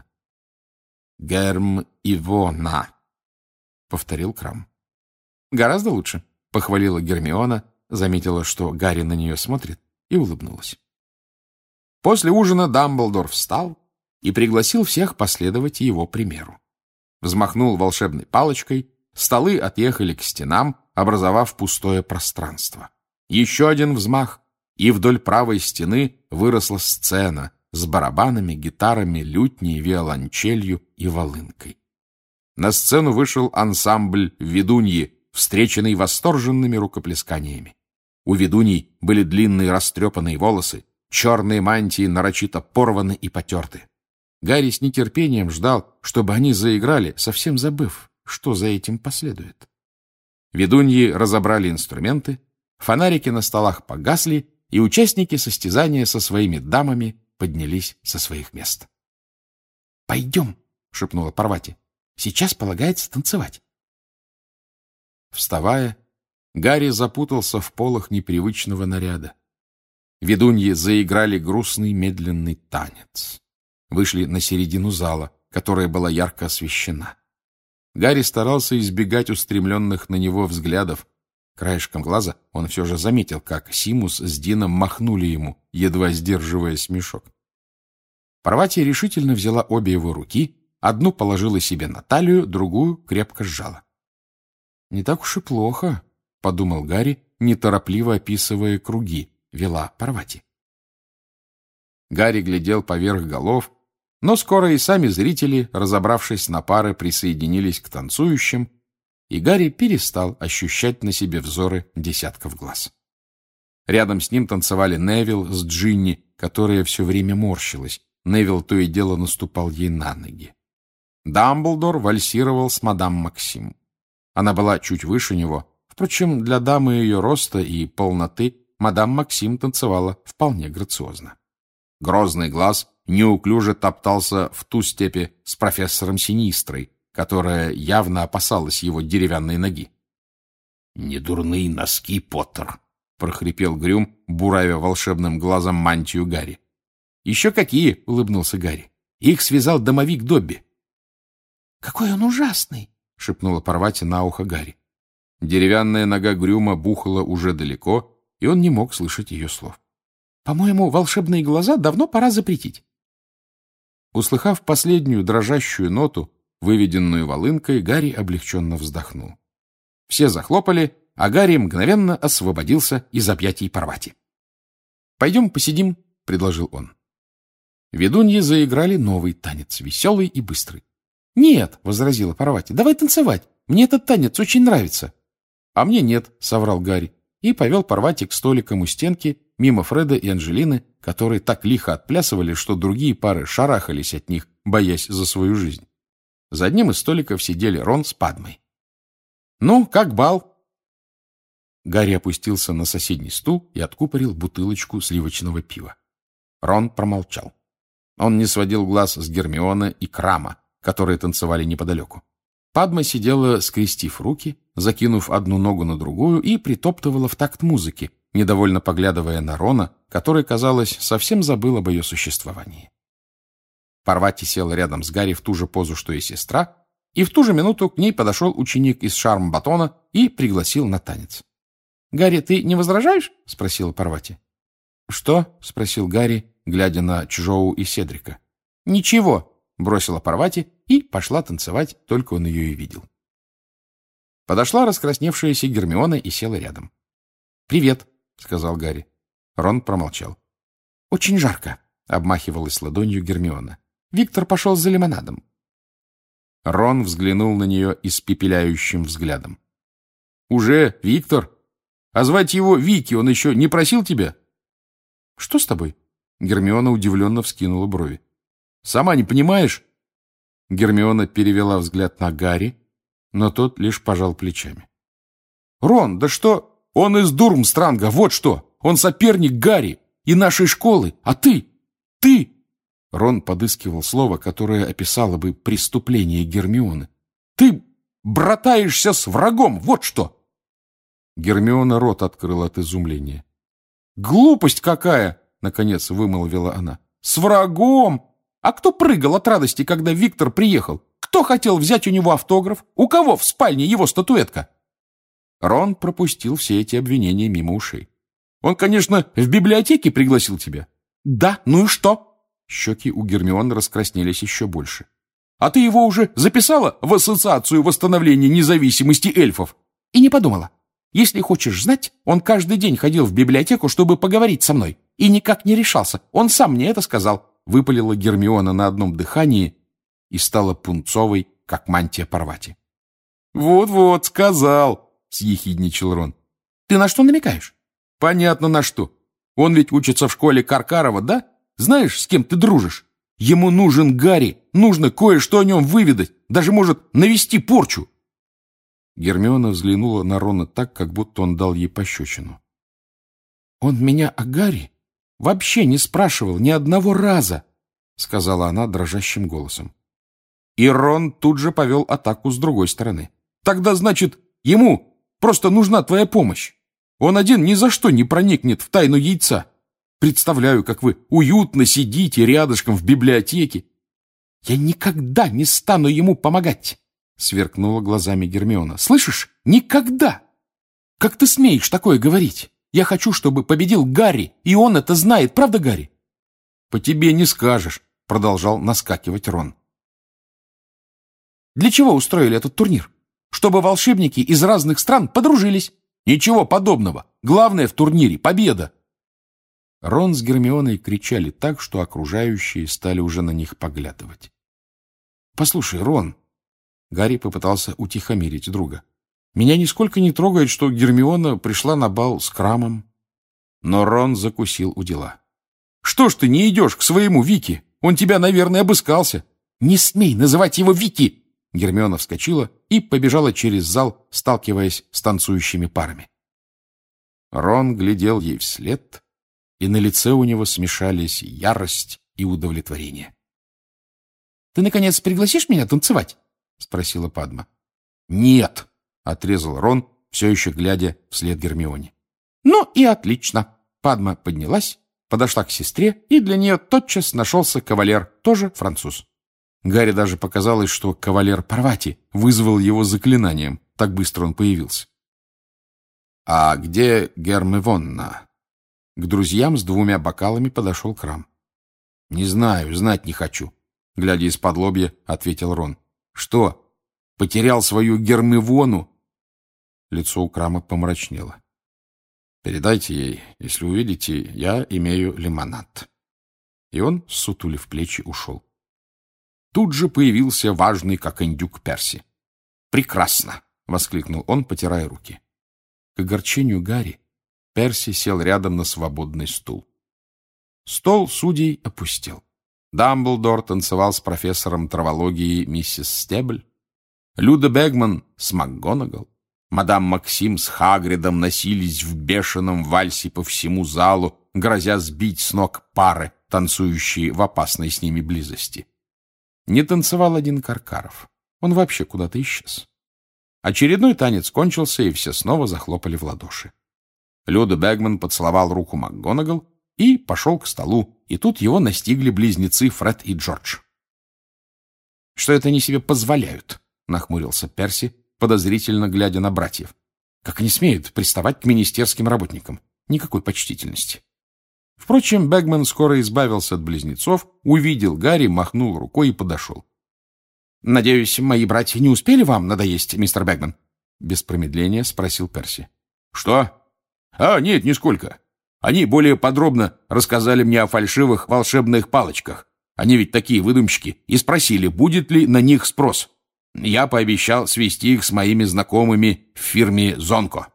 «Герм-Ивона», — повторил Крам. «Гораздо лучше», — похвалила Гермиона, заметила, что Гарри на нее смотрит, и улыбнулась. После ужина Дамблдор встал и пригласил всех последовать его примеру. Взмахнул волшебной палочкой, столы отъехали к стенам, образовав пустое пространство. Еще один взмах, и вдоль правой стены выросла сцена с барабанами, гитарами, лютней, виолончелью и волынкой. На сцену вышел ансамбль ведуньи, встреченный восторженными рукоплесканиями. У ведуней были длинные растрепанные волосы, черные мантии нарочито порваны и потерты. Гарри с нетерпением ждал, чтобы они заиграли, совсем забыв, что за этим последует. Ведуньи разобрали инструменты, фонарики на столах погасли, и участники состязания со своими дамами поднялись со своих мест. «Пойдем», — шепнула Парвати, — «сейчас полагается танцевать». Вставая, Гарри запутался в полах непривычного наряда. Ведуньи заиграли грустный медленный танец. Вышли на середину зала, которая была ярко освещена. Гарри старался избегать устремленных на него взглядов. Краешком глаза он все же заметил, как Симус с Дином махнули ему, едва сдерживая смешок. Парвати решительно взяла обе его руки, Одну положила себе на талию, другую крепко сжала. «Не так уж и плохо», — подумал Гарри, неторопливо описывая круги, вела Парвати. Гарри глядел поверх голов, но скоро и сами зрители, разобравшись на пары, присоединились к танцующим, и Гарри перестал ощущать на себе взоры десятков глаз. Рядом с ним танцевали Невилл с Джинни, которая все время морщилась. Невилл то и дело наступал ей на ноги. Дамблдор вальсировал с мадам Максим. Она была чуть выше него. Впрочем, для дамы ее роста и полноты мадам Максим танцевала вполне грациозно. Грозный глаз неуклюже топтался в ту степи с профессором Синистрой, которая явно опасалась его деревянной ноги. — Недурные носки, Поттер! — прохрипел Грюм, буравя волшебным глазом мантию Гарри. — Еще какие! — улыбнулся Гарри. — Их связал домовик Добби. — Какой он ужасный! — шепнула Парвати на ухо Гарри. Деревянная нога Грюма бухала уже далеко, и он не мог слышать ее слов. — По-моему, волшебные глаза давно пора запретить. Услыхав последнюю дрожащую ноту, выведенную волынкой, Гарри облегченно вздохнул. Все захлопали, а Гарри мгновенно освободился из объятий Парвати. — Пойдем посидим, — предложил он. Ведуньи заиграли новый танец, веселый и быстрый. — Нет, — возразила Парвати, — давай танцевать. Мне этот танец очень нравится. — А мне нет, — соврал Гарри, и повел Парвати к столикам у стенки, мимо Фреда и Анжелины, которые так лихо отплясывали, что другие пары шарахались от них, боясь за свою жизнь. За одним из столиков сидели Рон с Падмой. — Ну, как бал? Гарри опустился на соседний стул и откупорил бутылочку сливочного пива. Рон промолчал. Он не сводил глаз с Гермионы и Крама, которые танцевали неподалеку. Падма сидела, скрестив руки, закинув одну ногу на другую, и притоптывала в такт музыки, недовольно поглядывая на Рона, который, казалось, совсем забыл об ее существовании. Парвати села рядом с Гарри в ту же позу, что и сестра, и в ту же минуту к ней подошел ученик из Шарм-Батона и пригласил на танец. — Гарри, ты не возражаешь? — спросила Парвати. — Что? — спросил Гарри, глядя на Чжоу и Седрика. — Ничего, — бросила Парвати и пошла танцевать, только он ее и видел. Подошла раскрасневшаяся Гермиона и села рядом. — Привет, — сказал Гарри. Рон промолчал. — Очень жарко, — обмахивалась ладонью Гермиона. — Виктор пошел за лимонадом. Рон взглянул на нее испепеляющим взглядом. — Уже, Виктор? А звать его Вики он еще не просил тебя? — Что с тобой? Гермиона удивленно вскинула брови. — Сама не понимаешь? Гермиона перевела взгляд на Гарри, но тот лишь пожал плечами. — Рон, да что... Он из Дурмстранга, вот что! Он соперник Гарри и нашей школы, а ты... ты... Рон подыскивал слово, которое описало бы преступление Гермионы. Ты братаешься с врагом, вот что! Гермиона рот открыла от изумления. «Глупость какая!» — наконец вымолвила она. «С врагом! А кто прыгал от радости, когда Виктор приехал? Кто хотел взять у него автограф? У кого в спальне его статуэтка?» Рон пропустил все эти обвинения мимо ушей. «Он, конечно, в библиотеке пригласил тебя». «Да, ну и что?» Щеки у Гермионы раскраснелись еще больше. «А ты его уже записала в Ассоциацию восстановления независимости эльфов?» «И не подумала. Если хочешь знать, он каждый день ходил в библиотеку, чтобы поговорить со мной, и никак не решался. Он сам мне это сказал», — выпалила Гермиона на одном дыхании и стала пунцовой, как мантия Парвати. «Вот-вот, сказал», — съехидничал Рон. «Ты на что намекаешь?» «Понятно, на что. Он ведь учится в школе Каркарова, да? Знаешь, с кем ты дружишь? Ему нужен Гарри, нужно кое-что о нем выведать, даже может навести порчу». Гермиона взглянула на Рона так, как будто он дал ей пощечину. «Он меня о Гарри вообще не спрашивал ни одного раза», — сказала она дрожащим голосом. И Рон тут же повел атаку с другой стороны. «Тогда, значит, ему просто нужна твоя помощь. Он один ни за что не проникнет в тайну яйца. Представляю, как вы уютно сидите рядышком в библиотеке». «Я никогда не стану ему помогать», — сверкнула глазами Гермиона. «Слышишь? Никогда! Как ты смеешь такое говорить? Я хочу, чтобы победил Гарри, и он это знает, правда, Гарри?» «По тебе не скажешь», — продолжал наскакивать Рон. Для чего устроили этот турнир? Чтобы волшебники из разных стран подружились. Ничего подобного. Главное в турнире — победа. Рон с Гермионой кричали так, что окружающие стали уже на них поглядывать. «Послушай, Рон», — Гарри попытался утихомирить друга, «меня нисколько не трогает, что Гермиона пришла на бал с Крамом». Но Рон закусил у дела. «Что ж ты не идешь к своему Вики? Он тебя, наверное, обыскался». «Не смей называть его Вики!» Гермиона вскочила и побежала через зал, сталкиваясь с танцующими парами. Рон глядел ей вслед, и на лице у него смешались ярость и удовлетворение. «Ты, наконец, пригласишь меня танцевать?» — спросила Падма. «Нет!» — отрезал Рон, все еще глядя вслед Гермионе. «Ну и отлично!» Падма поднялась, подошла к сестре, и для нее тотчас нашелся кавалер, тоже француз. Гарри даже показалось, что кавалер Парвати вызвал его заклинанием, так быстро он появился. «А где Гермионна?» К друзьям с двумя бокалами подошел Крам. «Не знаю, знать не хочу», — глядя из-под лобья, ответил Рон. «Что, потерял свою Гермиону?» Лицо у Крама помрачнело. «Передайте ей, если увидите, я имею лимонад». И он, сутулив плечи, ушел. Тут же появился важный, как индюк, Перси. «Прекрасно!» — воскликнул он, потирая руки. К огорчению Гарри Перси сел рядом на свободный стул. Стол судей опустел. Дамблдор танцевал с профессором травологии миссис Стебль, Люда Бэгман с МакГонагал, мадам Максим с Хагридом носились в бешеном вальсе по всему залу, грозя сбить с ног пары, танцующие в опасной с ними близости. Не танцевал один Каркаров. Он вообще куда-то исчез. Очередной танец кончился, и все снова захлопали в ладоши. Люда Бэгман поцеловал руку МакГонагал и пошел к столу, и тут его настигли близнецы Фред и Джордж. «Что это они себе позволяют?» — нахмурился Перси, подозрительно глядя на братьев. «Как они смеют приставать к министерским работникам? Никакой почтительности». Впрочем, Бэгман скоро избавился от близнецов, увидел Гарри, махнул рукой и подошел. «Надеюсь, мои братья не успели вам надоесть, мистер Бэгман?» Без промедления спросил Перси. «Что? А, нет, нисколько. Они более подробно рассказали мне о фальшивых волшебных палочках. Они ведь такие выдумщики, и спросили, будет ли на них спрос. Я пообещал свести их с моими знакомыми в фирме «Зонко».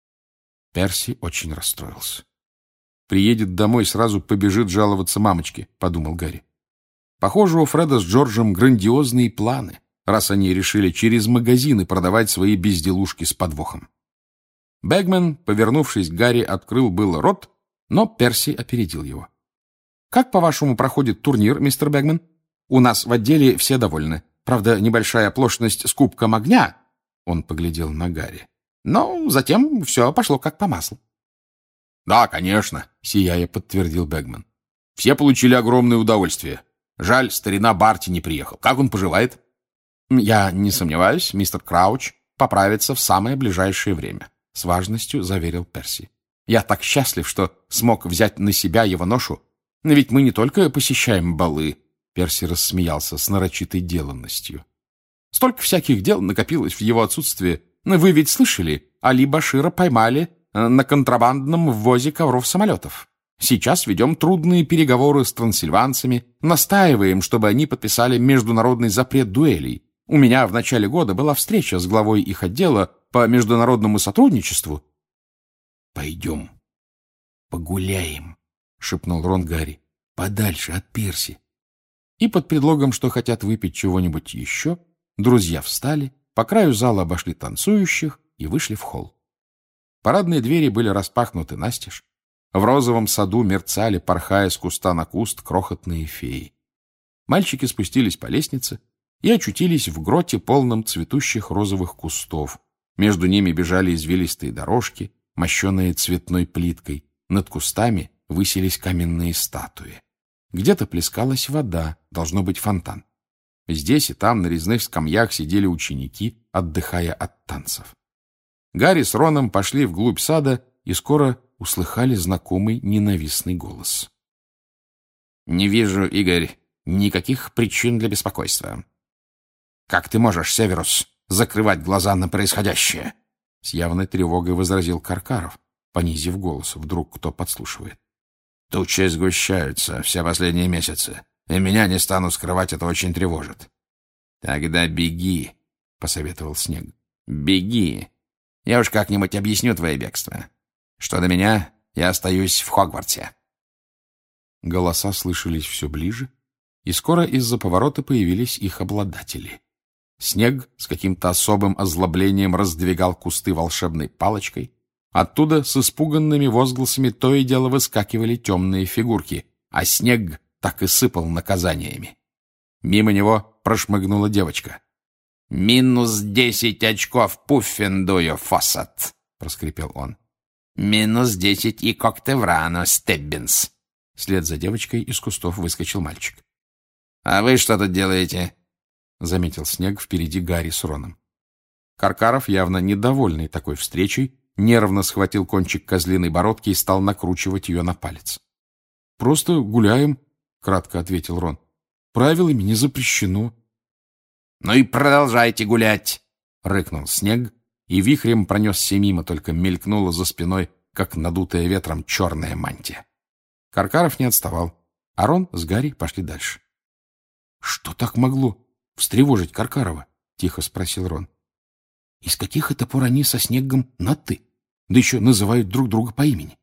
Перси очень расстроился. «Приедет домой, сразу побежит жаловаться мамочке», — подумал Гарри. Похоже, у Фреда с Джорджем грандиозные планы, раз они решили через магазины продавать свои безделушки с подвохом. Бэгман, повернувшись к Гарри, открыл было рот, но Перси опередил его. «Как, по-вашему, проходит турнир, мистер Бэгман? У нас в отделе все довольны. Правда, небольшая оплошность с кубком огня», — он поглядел на Гарри. «Но затем все пошло как по маслу». «Да, конечно», — сияя подтвердил Бэгман. «Все получили огромное удовольствие. Жаль, старина Барти не приехал. Как он поживает?» «Я не сомневаюсь, мистер Крауч поправится в самое ближайшее время», — с важностью заверил Перси. «Я так счастлив, что смог взять на себя его ношу. Но ведь мы не только посещаем балы», — Перси рассмеялся с нарочитой деланностью. «Столько всяких дел накопилось в его отсутствие. Вы ведь слышали, Али Башира поймали на контрабандном ввозе ковров-самолетов. Сейчас ведем трудные переговоры с трансильванцами, настаиваем, чтобы они подписали международный запрет дуэлей. У меня в начале года была встреча с главой их отдела по международному сотрудничеству». «Пойдем, погуляем», — шепнул Рон Гарри, — «подальше от Перси». И под предлогом, что хотят выпить чего-нибудь еще, друзья встали, по краю зала обошли танцующих и вышли в холл. Парадные двери были распахнуты настежь. В розовом саду мерцали, порхая с куста на куст, крохотные феи. Мальчики спустились по лестнице и очутились в гроте, полном цветущих розовых кустов. Между ними бежали извилистые дорожки, мощенные цветной плиткой. Над кустами высились каменные статуи. Где-то плескалась вода, должно быть фонтан. Здесь и там на резных скамьях сидели ученики, отдыхая от танцев. Гарри с Роном пошли вглубь сада и скоро услыхали знакомый ненавистный голос. «Не вижу, Игорь, никаких причин для беспокойства. Как ты можешь, Северус, закрывать глаза на происходящее? С явной тревогой возразил Каркаров, понизив голос. Вдруг кто подслушивает. Тучи сгущаются все последние месяцы, и меня, не стану скрывать, это очень тревожит. Тогда беги, — посоветовал Снег. Беги. Я уж как-нибудь объясню твое бегство. Что до меня, я остаюсь в Хогвартсе. Голоса слышались все ближе, и скоро из-за поворота появились их обладатели. Снег с каким-то особым озлоблением раздвигал кусты волшебной палочкой. Оттуда с испуганными возгласами то и дело выскакивали темные фигурки, а Снег так и сыпал наказаниями. Мимо него прошмыгнула девочка. «Минус десять очков Пуффендую, Фоссет!» — проскрипел он. «Минус десять и Коктеврану, Стеббинс!» Вслед за девочкой из кустов выскочил мальчик. «А вы что тут делаете?» — заметил Снег впереди Гарри с Роном. Каркаров, явно недовольный такой встречей, нервно схватил кончик козлиной бородки и стал накручивать ее на палец. «Просто гуляем», — кратко ответил Рон. «Правилами не запрещено». «Ну и продолжайте гулять!» — рыкнул Снег, и вихрем пронесся мимо, только мелькнула за спиной, как надутая ветром, черная мантия. Каркаров не отставал, а Рон с Гарри пошли дальше. «Что так могло встревожить Каркарова?» — тихо спросил Рон. «И с каких это пор они со Снегом на «ты», да еще называют друг друга по имени?»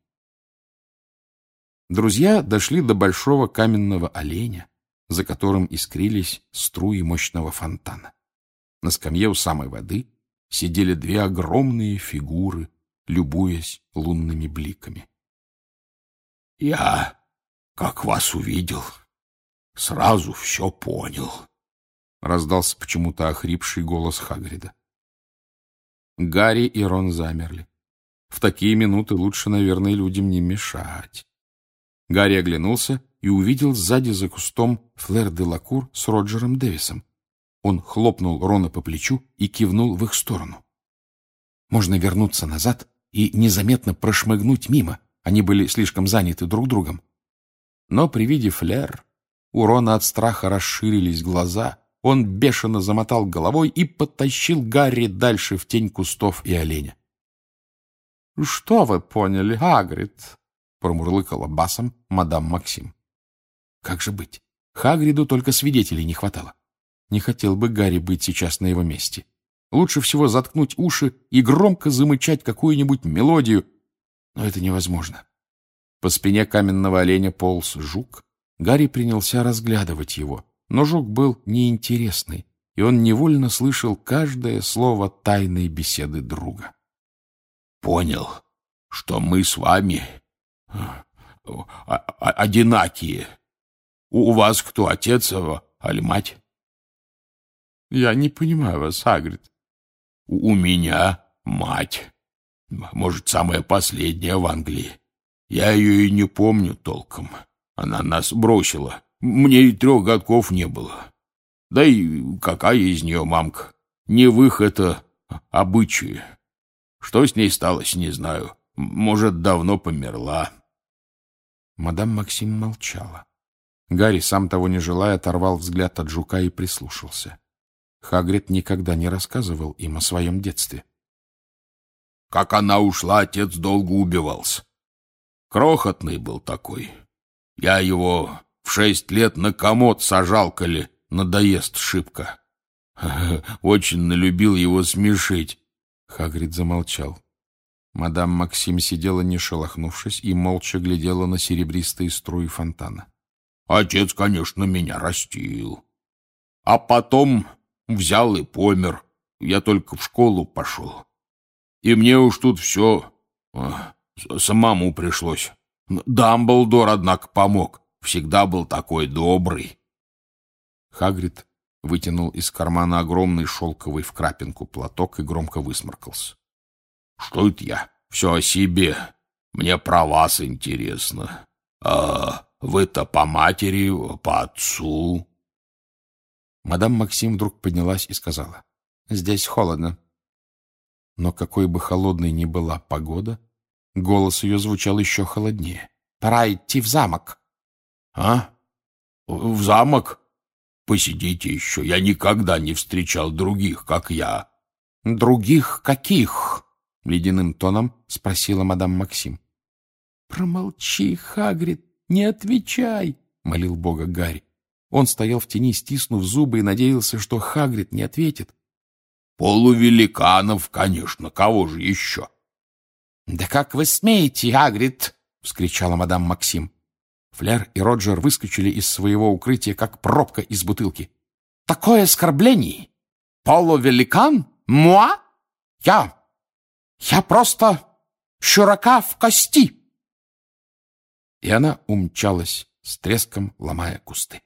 Друзья дошли до большого каменного оленя, за которым искрились струи мощного фонтана. На скамье у самой воды сидели две огромные фигуры, любуясь лунными бликами. «Я, как вас увидел, сразу все понял», — раздался почему-то охрипший голос Хагрида. Гарри и Рон замерли. В такие минуты лучше, наверное, людям не мешать. Гарри оглянулся и увидел сзади за кустом Флер де Лакур с Роджером Дэвисом. Он хлопнул Рона по плечу и кивнул в их сторону. Можно вернуться назад и незаметно прошмыгнуть мимо. Они были слишком заняты друг другом. Но при виде Флер у Рона от страха расширились глаза. Он бешено замотал головой и подтащил Гарри дальше в тень кустов и оленя. — Что вы поняли, Хагрид? — промурлыкала басом мадам Максим. Как же быть? Хагриду только свидетелей не хватало. Не хотел бы Гарри быть сейчас на его месте. Лучше всего заткнуть уши и громко замычать какую-нибудь мелодию. Но это невозможно. По спине каменного оленя полз жук. Гарри принялся разглядывать его. Но жук был неинтересный, и он невольно слышал каждое слово тайной беседы друга. — Понял, что мы с вами одинакие. У вас кто, отец, али мать? — Я не понимаю вас, Хагрид. — У меня мать. Может, самая последняя в Англии. Я ее и не помню толком. Она нас бросила. Мне и трех годков не было. Да и какая из нее мамка? Не в их это обычаи. Что с ней сталось, не знаю. Может, давно померла. Мадам Максим молчала. Гарри, сам того не желая, оторвал взгляд от жука и прислушался. Хагрид никогда не рассказывал им о своем детстве. Как она ушла, отец долго убивался. Крохотный был такой. Я его в шесть лет на комод сажал, коли надоест шибко. Очень налюбил его смешить. Хагрид замолчал. Мадам Максим сидела, не шелохнувшись, и молча глядела на серебристые струи фонтана. Отец, конечно, меня растил. А потом взял и помер. Я только в школу пошел. И мне уж тут все самому пришлось. Дамблдор, однако, помог. Всегда был такой добрый. Хагрид вытянул из кармана огромный шелковый в крапинку платок и громко высморкался. — Что это я? Все о себе. Мне про вас интересно. А вы-то по матери, по отцу? Мадам Максим вдруг поднялась и сказала: — Здесь холодно. Но какой бы холодной ни была погода, голос ее звучал еще холоднее. — Пора идти в замок. — А? В замок? посидите еще. Я никогда не встречал других, как я». «Других каких?» — ледяным тоном спросила мадам Максим. «Промолчи, Хагрид, не отвечай!» — молил Бога Гарри. Он стоял в тени, стиснув зубы, и надеялся, что Хагрид не ответит. «Полувеликанов, конечно, кого же еще?» «Да как вы смеете, Хагрид!» — вскричала мадам Максим. Флер и Роджер выскочили из своего укрытия, как пробка из бутылки. «Такое оскорбление! Полувеликан? Муа? Я! Я просто широка в кости!» И она умчалась, с треском ломая кусты.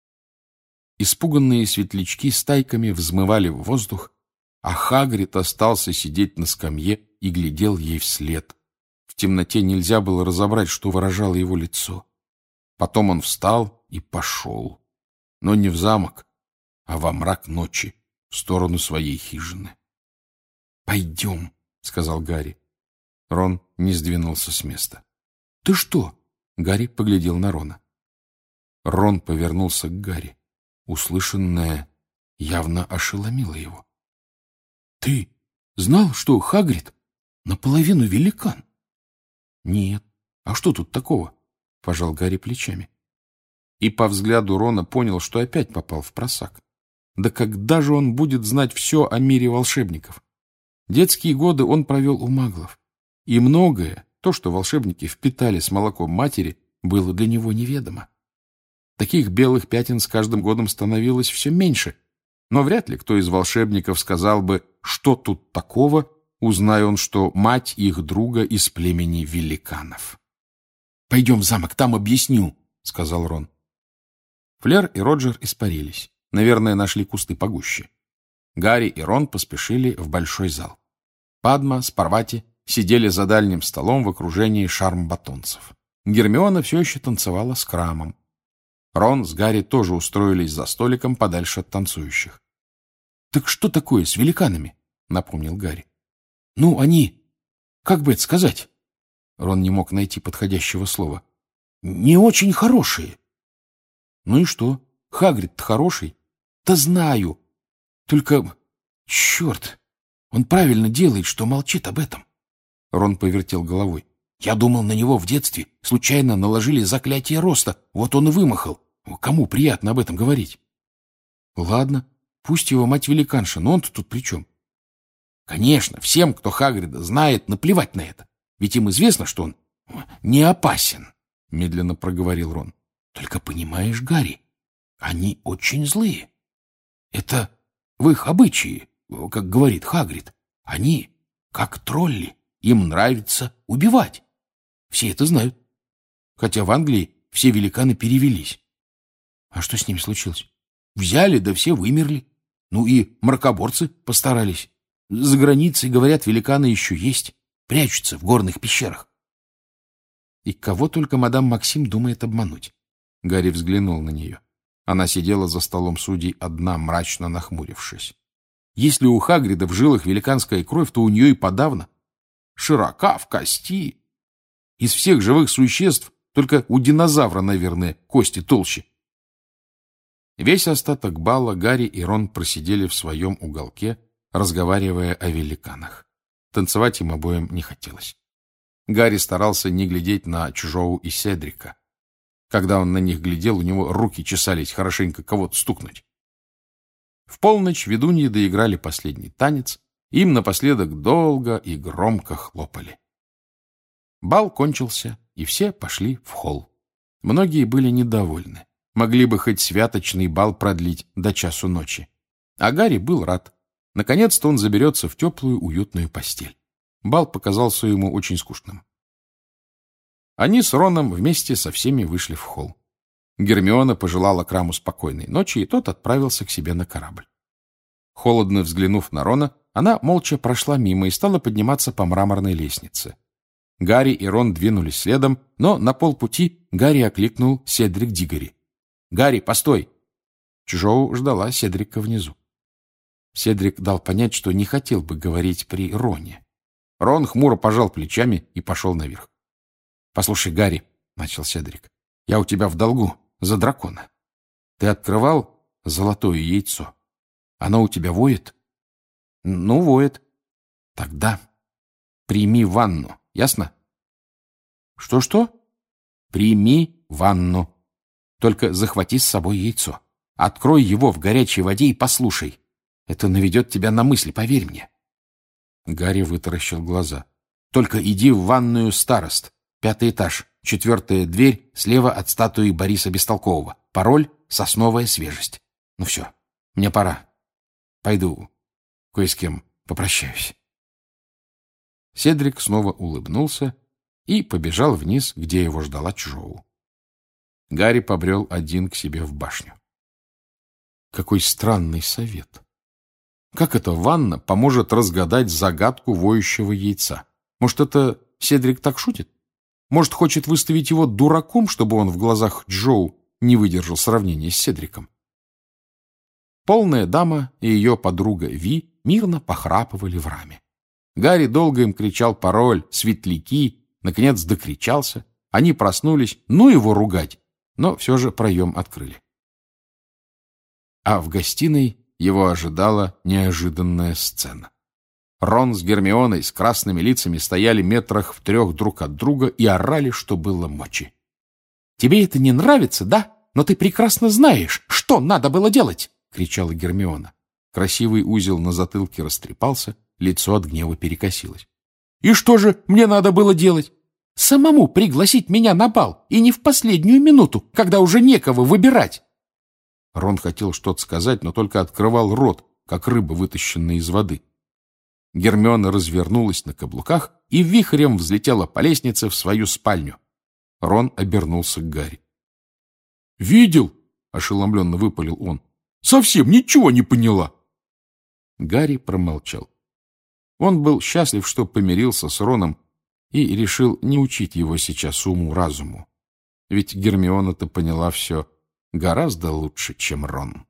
Испуганные светлячки стайками взмывали в воздух, а Хагрид остался сидеть на скамье и глядел ей вслед. В темноте нельзя было разобрать, что выражало его лицо. Потом он встал и пошел, но не в замок, а во мрак ночи, в сторону своей хижины. «Пойдем», — сказал Гарри. Рон не сдвинулся с места. «Ты что?» — Гарри поглядел на Рона. Рон повернулся к Гарри. Услышанное явно ошеломило его. «Ты знал, что Хагрид наполовину великан?» «Нет. А что тут такого?» — пожал Гарри плечами. И по взгляду Рона понял, что опять попал в просак. Да когда же он будет знать все о мире волшебников? Детские годы он провел у маглов. И многое, то, что волшебники впитали с молоком матери, было для него неведомо. Таких белых пятен с каждым годом становилось все меньше, но вряд ли кто из волшебников сказал бы, что тут такого, узная он, что мать их друга из племени великанов. «Пойдем в замок, там объясню», — сказал Рон. Флер и Роджер испарились. Наверное, нашли кусты погуще. Гарри и Рон поспешили в большой зал. Падма с Парвати сидели за дальним столом в окружении шарм-батонцев. Гермиона все еще танцевала с Крамом. Рон с Гарри тоже устроились за столиком подальше от танцующих. — Так что такое с великанами? — напомнил Гарри. — Ну, они... Как бы это сказать? Рон не мог найти подходящего слова. — Не очень хорошие. — Ну и что? Хагрид-то хороший. — Да знаю. Только... Черт! Он правильно делает, что молчит об этом. Рон повертел головой. Я думал, на него в детстве случайно наложили заклятие роста. Вот он и вымахал. Кому приятно об этом говорить? Ладно, пусть его мать великанша, но он-то тут при чем? Конечно, всем, кто Хагрида знает, наплевать на это. Ведь им известно, что он не опасен, медленно проговорил Рон. Только понимаешь, Гарри, они очень злые. Это в их обычае, как говорит Хагрид. Они, как тролли, им нравится убивать. Все это знают. Хотя в Англии все великаны перевелись. А что с ними случилось? Взяли, да все вымерли. Ну и мракоборцы постарались. За границей, говорят, великаны еще есть. Прячутся в горных пещерах. И кого только мадам Максим думает обмануть? Гарри взглянул на нее. Она сидела за столом судей одна, мрачно нахмурившись. Если у Хагрида в жилах великанская кровь, то у нее и подавно. Широка в кости. Из всех живых существ только у динозавра, наверное, кости толще. Весь остаток бала Гарри и Рон просидели в своем уголке, разговаривая о великанах. Танцевать им обоим не хотелось. Гарри старался не глядеть на Чжоу и Седрика. Когда он на них глядел, у него руки чесались хорошенько кого-то стукнуть. В полночь ведуньи доиграли последний танец, им напоследок долго и громко хлопали. Бал кончился, и все пошли в холл. Многие были недовольны. Могли бы хоть святочный бал продлить до часу ночи. А Гарри был рад. Наконец-то он заберется в теплую, уютную постель. Бал показался ему очень скучным. Они с Роном вместе со всеми вышли в холл. Гермиона пожелала Краму спокойной ночи, и тот отправился к себе на корабль. Холодно взглянув на Рона, она молча прошла мимо и стала подниматься по мраморной лестнице. Гарри и Рон двинулись следом, но на полпути Гарри окликнул Седрик Дигори. «Гарри, постой!» Чжоу ждала Седрика внизу. Седрик дал понять, что не хотел бы говорить при Роне. Рон хмуро пожал плечами и пошел наверх. «Послушай, Гарри», — начал Седрик, — «я у тебя в долгу за дракона. Ты открывал золотое яйцо. Оно у тебя воет? Ну, воет. Тогда прими ванну, ясно? Что-что? Прими ванну. Только захвати с собой яйцо. Открой его в горячей воде и послушай. Это наведет тебя на мысли, поверь мне. Гарри вытаращил глаза. Только иди в ванную старост. Пятый этаж, четвертая дверь, слева от статуи Бориса Бестолкового. Пароль — сосновая свежесть. Ну все, мне пора. Пойду кое с кем попрощаюсь. Седрик снова улыбнулся и побежал вниз, где его ждала Чжоу. Гарри побрел один к себе в башню. Какой странный совет. Как эта ванна поможет разгадать загадку воющего яйца? Может, это Седрик так шутит? Может, хочет выставить его дураком, чтобы он в глазах Чжоу не выдержал сравнения с Седриком? Полная дама и ее подруга Ви мирно похрапывали в раме. Гарри долго им кричал пароль, светляки, наконец докричался. Они проснулись, ну его ругать, но все же проем открыли. А в гостиной его ожидала неожиданная сцена. Рон с Гермионой с красными лицами стояли метрах в трех друг от друга и орали, что было мочи. «Тебе это не нравится, да? Но ты прекрасно знаешь, что надо было делать!» — кричала Гермиона. Красивый узел на затылке растрепался, лицо от гнева перекосилось. «И что же мне надо было делать? Самому пригласить меня на бал, и не в последнюю минуту, когда уже некого выбирать!» Рон хотел что-то сказать, но только открывал рот, как рыба, вытащенная из воды. Гермиона развернулась на каблуках и вихрем взлетела по лестнице в свою спальню. Рон обернулся к Гарри. «Видел?» — ошеломленно выпалил он. «Совсем ничего не поняла!» Гарри промолчал. Он был счастлив, что помирился с Роном, и решил не учить его сейчас уму-разуму. Ведь Гермиона-то поняла все гораздо лучше, чем Рон.